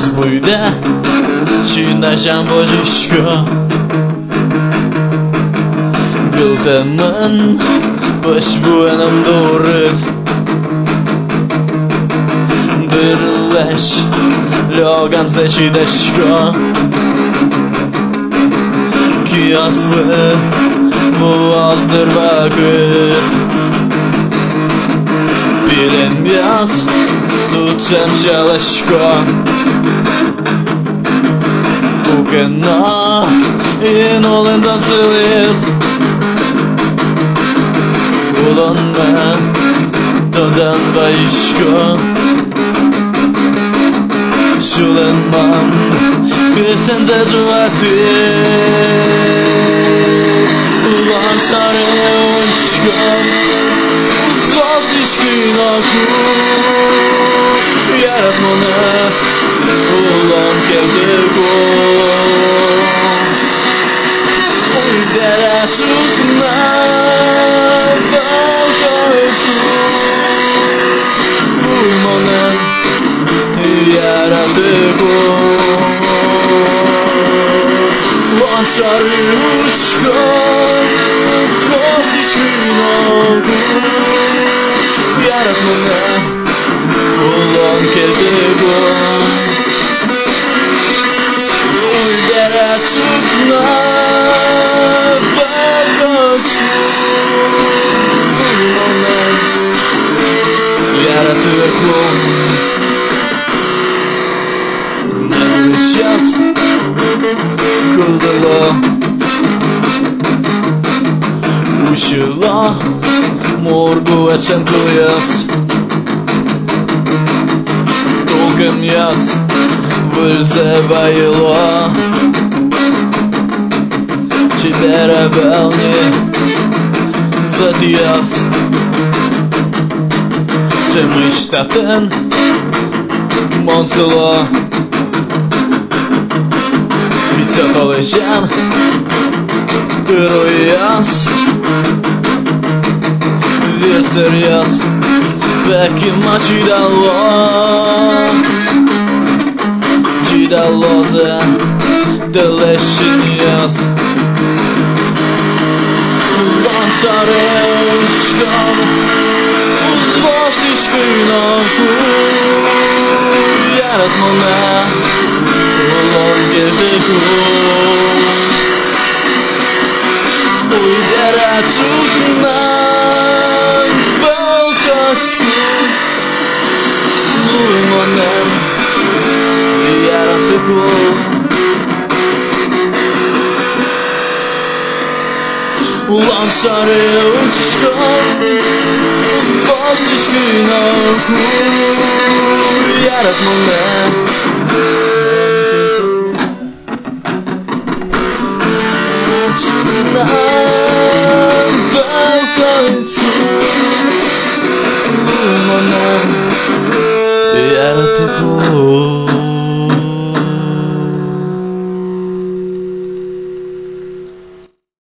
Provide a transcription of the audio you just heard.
buyda Çiğneşen bocuşka Gıldemin Baş bu enam doğrut Birleş Logam seçideşka Kıyaslı Bu azdır vakit Bilin yaz Tutsam çalışka Bugena In olindan sığır Ulan ben Döden başka Şulenmam Kısen zecuvati Ulan sarı uçka Zvaždiški naku Yaratmana Ulan keldirgo Uydara çukna Balkaçku Uymana Yaratıgo Ulan sarı uçka Zvaždiški naku Yaratmana Ulan keldirgo Uydara çukna Balkaçku Uymana Yaratıgo Сейчас Kıldıla Uşıla Morgu açan kıyas Dolgum yaz Vılze bayıla Çidere belni Vıdiyas Çemiştatın Monsula Bitsat olacağın Dırıyas Verser yaz Belki maçidalo Cidaloze Deleşin yaz Ulan sarı uçkan Uzvaždiški naku Yaratmana Ulan keldirgo Uydara çukna Balkaçku Uymana Yaratıgo Ulan sarı uçkan Zvaždiški naku Yaratmana Çukna Balkaçku Uymana Yaratıgo